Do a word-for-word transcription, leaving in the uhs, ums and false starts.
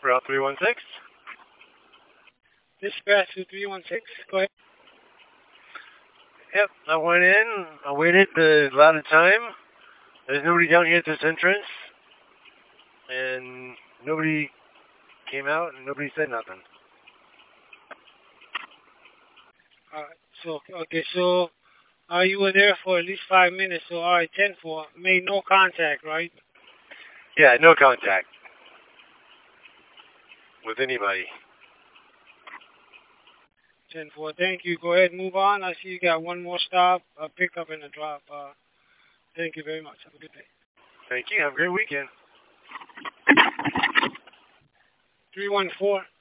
Route three one six. Dispatch to three one six. Go ahead. Yep, I went in. I waited a lot of time. There's nobody down here at this entrance. And nobody came out and nobody said nothing. Uh, so, okay, so uh, you were there for at least five minutes. So, all right, ten four. Made no contact, right? Yeah, no contact with anybody. ten four. Thank you. Go ahead and move on. I see you got one more stop, a pickup and a drop. Uh, thank you very much. Have a good day. Thank you. Have a great weekend. three one four.